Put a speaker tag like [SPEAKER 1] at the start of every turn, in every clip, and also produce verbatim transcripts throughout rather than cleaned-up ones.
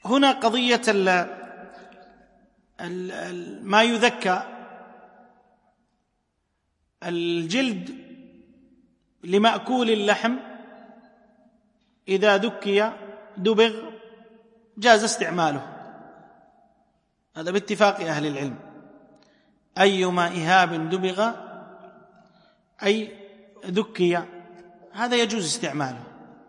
[SPEAKER 1] هنا قضية ال ال ما يذكى الجلد لمأكول اللحم إذا ذكي دبغ جاز استعماله، هذا باتفاق أهل العلم. أيما إهاب دبغ أي ذكي هذا يجوز استعماله.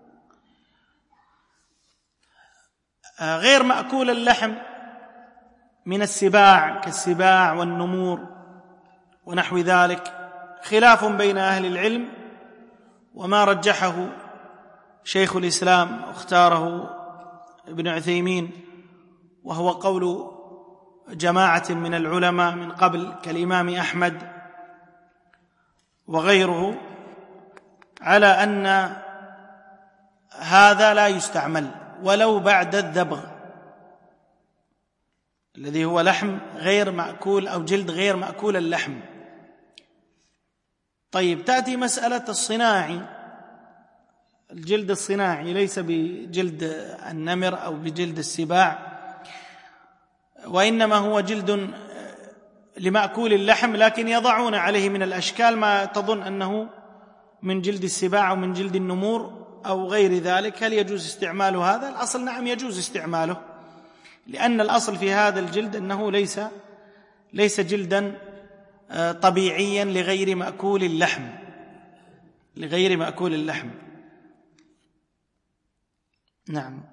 [SPEAKER 1] غير مأكول اللحم من السباع كالسباع والنمور ونحو ذلك خلاف بين أهل العلم، وما رجحه شيخ الإسلام واختاره ابن عثيمين وهو قول جماعة من العلماء من قبل كالإمام أحمد وغيره، على أن هذا لا يستعمل ولو بعد الذبغ الذي هو لحم غير مأكول أو جلد غير مأكول اللحم. طيب، تأتي مسألة الصناعي، الجلد الصناعي ليس بجلد النمر أو بجلد السباع، وإنما هو جلد لمأكول اللحم، لكن يضعون عليه من الأشكال ما تظن أنه من جلد السباع أو من جلد النمور أو غير ذلك. هل يجوز استعمال هذا؟ الأصل نعم يجوز استعماله، لأن الأصل في هذا الجلد أنه ليس ليس جلدا طبيعيا لغير مأكول اللحم لغير مأكول اللحم. نعم.